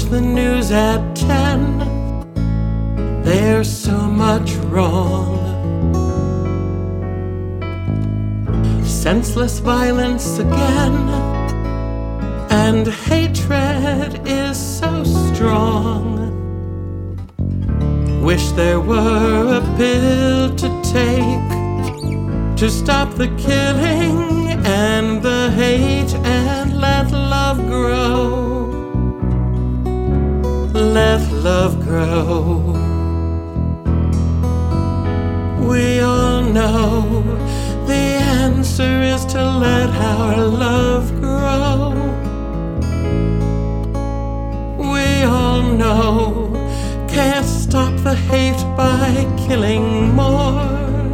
the news at 10. There's so much wrong. Senseless violence again, and hatred is so strong. Wish there were a pill to take to stop the killing and the hate, and let love grow. Let love grow. We all know the answer is to let our love grow. We all know can't stop the hate by killing more.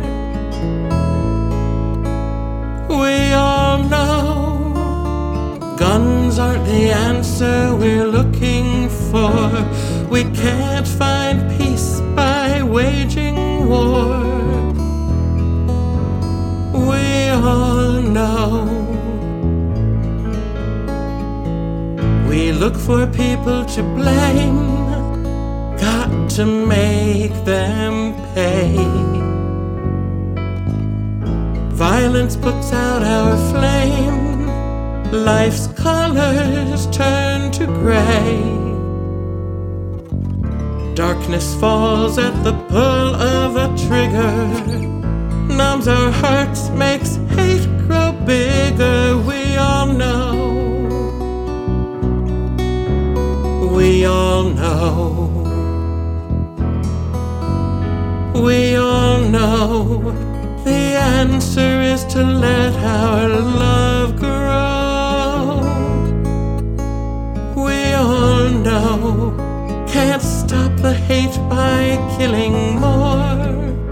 We all know guns aren't the answer we're looking for. We can't find peace by waging war. We all know. We look for people to blame, got to make them pay. Violence puts out our flame, life's colors turn to gray. Darkness falls at the pull of a trigger, numbs our hearts, makes hate grow bigger. We all know. We all know. We all know the answer is to let our love grow. We all know can't stop the hate by killing more.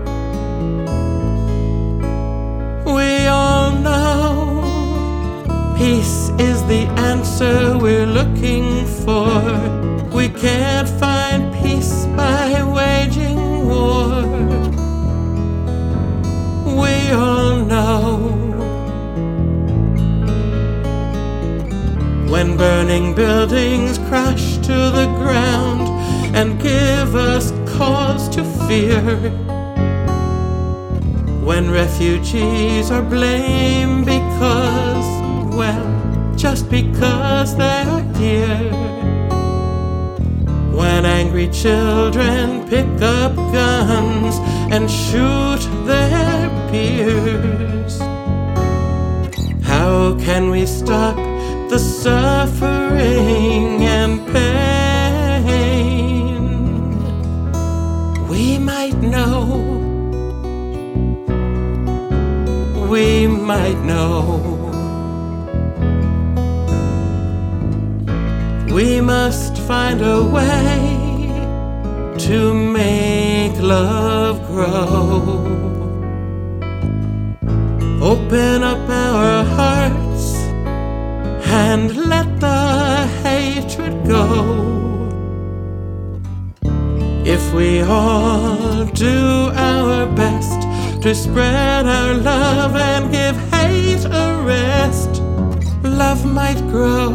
We all know peace is the answer we're looking for. We can't find peace by waging war. We all know. When burning buildings crash to the ground and give us cause to fear, when refugees are blamed because, well, just because they're here, when angry children pick up guns and shoot their peers, how can we stop the suffering and pain? We might know. We might know. We must find a way to make love grow. Open up our hearts and let the hatred go. If we all do our best to spread our love and give hate a rest, love might grow.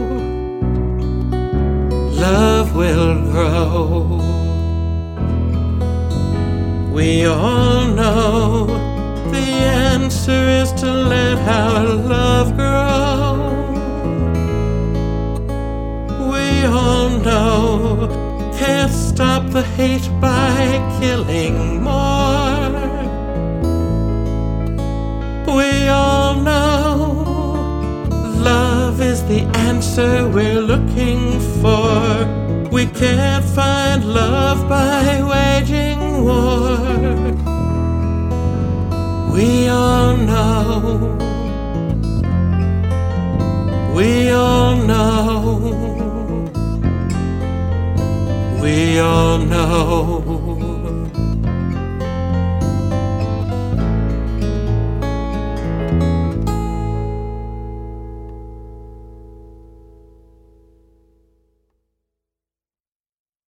Love will grow. We all know the answer is to let our love grow. We all know can't stop the hate by killing more. We all know love is the answer we're looking for. We can't find love by waging war. We all know. We all know. We all know.